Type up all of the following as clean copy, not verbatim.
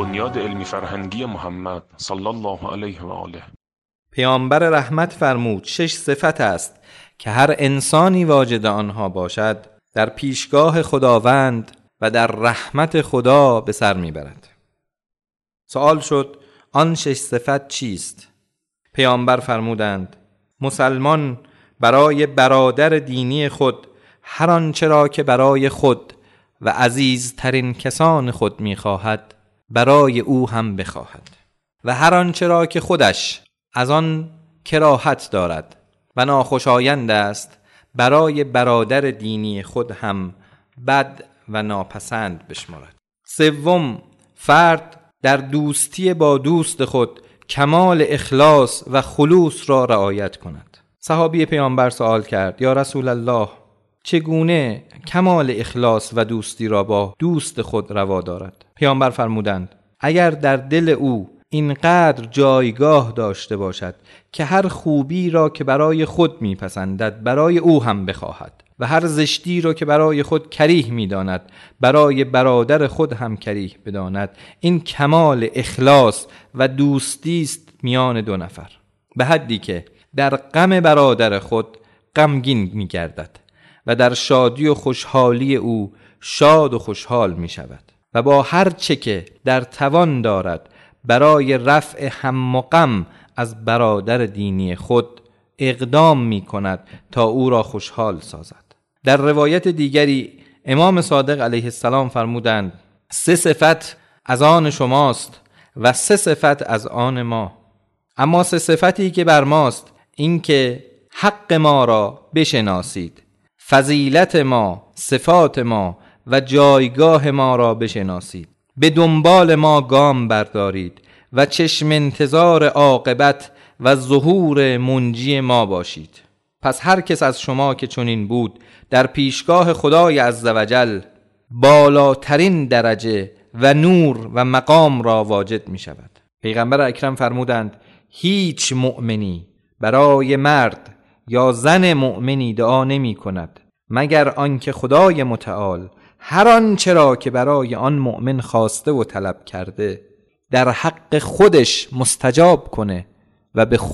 بنیاد علمی فرهنگی محمد صلی الله علیه و آله. پیامبر رحمت فرمود 6 صفت است که هر انسانی واجد آنها باشد در پیشگاه خداوند و در رحمت خدا به سر میبرد. سوال شد آن 6 صفت چیست؟ پیامبر فرمودند مسلمان برای برادر دینی خود هر آنچه را که برای خود و عزیزترین کسان خود میخواهد برای او هم بخواهد و هر آنچه را که خودش از آن کراهت دارد و ناخوشایند است برای برادر دینی خود هم بد و ناپسند بشمارد. سوم، فرد در دوستی با دوست خود کمال اخلاص و خلوص را رعایت کند. صحابی پیامبر سوال کرد یا رسول الله چگونه کمال اخلاص و دوستی را با دوست خود روا دارد؟ پیامبر فرمودند اگر در دل او اینقدر جایگاه داشته باشد که هر خوبی را که برای خود میپسندد برای او هم بخواهد و هر زشتی را که برای خود کریه میداند برای برادر خود هم کریه بداند، این کمال اخلاص و دوستی است میان دو نفر، به حدی که در غم برادر خود غمگین میگردد و در شادی و خوشحالی او شاد و خوشحال می شود و با هر چه که در توان دارد برای رفع هم و غم از برادر دینی خود اقدام می کند تا او را خوشحال سازد. در روایت دیگری امام صادق علیه السلام فرمودند 3 صفت از آن شماست و 3 صفت از آن ما، اما 3 صفتی که بر ماست این که حق ما را بشناسید، فضیلت ما، صفات ما و جایگاه ما را بشناسید، به دنبال ما گام بردارید و چشم انتظار عاقبت و ظهور منجی ما باشید. پس هر کس از شما که چنین بود در پیشگاه خدای عزوجل بالاترین درجه و نور و مقام را واجد می شود. پیغمبر اکرم فرمودند هیچ مؤمنی برای مرد یا زن مؤمنی دعا نمی کند مگر آنکه خدای متعال هر آنچه را که برای آن مؤمن خواسته و طلب کرده در حق خودش مستجاب کنه و به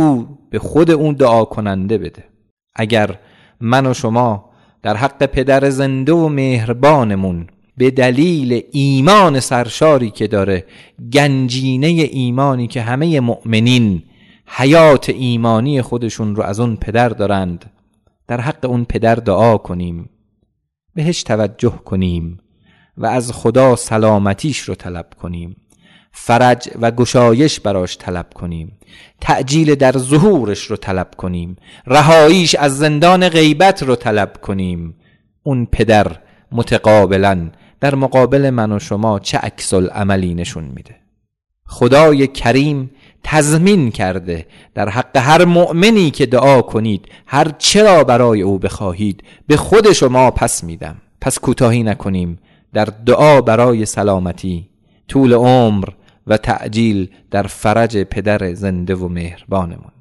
خود اون دعا کننده بده. اگر من و شما در حق پدر زنده و مهربانمون به دلیل ایمان سرشاری که داره، گنجینه ایمانی که همه مؤمنین حیات ایمانی خودشون رو از اون پدر دارند، در حق اون پدر دعا کنیم، بهش توجه کنیم و از خدا سلامتیش رو طلب کنیم، فرج و گشایش براش طلب کنیم، تعجیل در ظهورش رو طلب کنیم، رهاییش از زندان غیبت رو طلب کنیم. اون پدر متقابلا در مقابل من و شما چه عکس العملی نشون میده؟ خدای کریم تضمین کرده در حق هر مؤمنی که دعا کنید هر چرا برای او بخواهید به خود شما پس میدم. پس کوتاهی نکنیم در دعا برای سلامتی، طول عمر و تعجیل در فرج پدر زنده و مهربانمون.